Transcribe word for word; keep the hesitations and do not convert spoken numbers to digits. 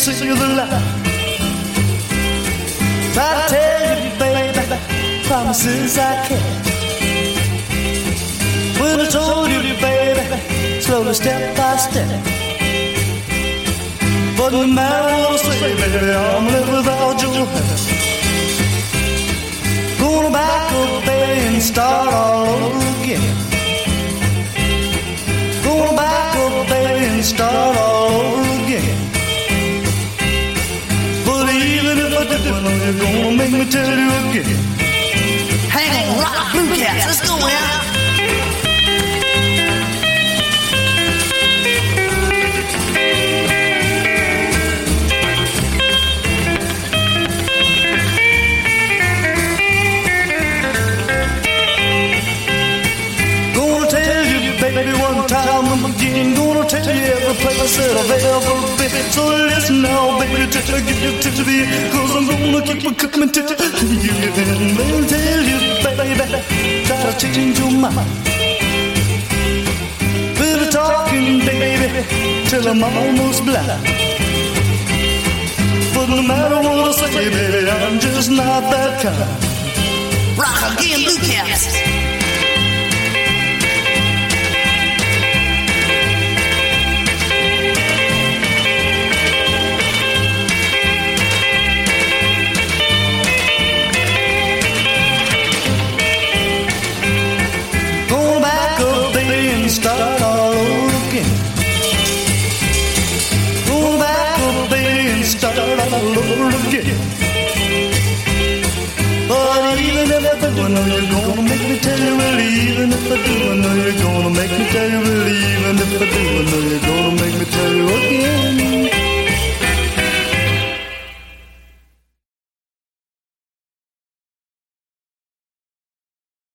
see the light. Try to tell you, baby, promises I kept. When I told you, baby, slowly step by step. But no matter what I say, baby, I'm living without your help. Going back up, baby, and start all over again. Going back up, baby, and start all over again. But even if I did, well, you're gonna make me tell you again. Hang on, rock Blue Cats, let's go out. Baby, one time I'm again gonna tell you every place that I've ever been. So listen now, baby, just to give you to me, cause I'm gonna keep on coming to you. And they'll tell you, baby, try to change your mind. We'll be talking, baby, till I'm almost blind. But no matter what I say, baby, I'm just not that kind. Rock again, Blue Caps. Start all over again. Go back up, baby, and start all over again. But even if I know you're gonna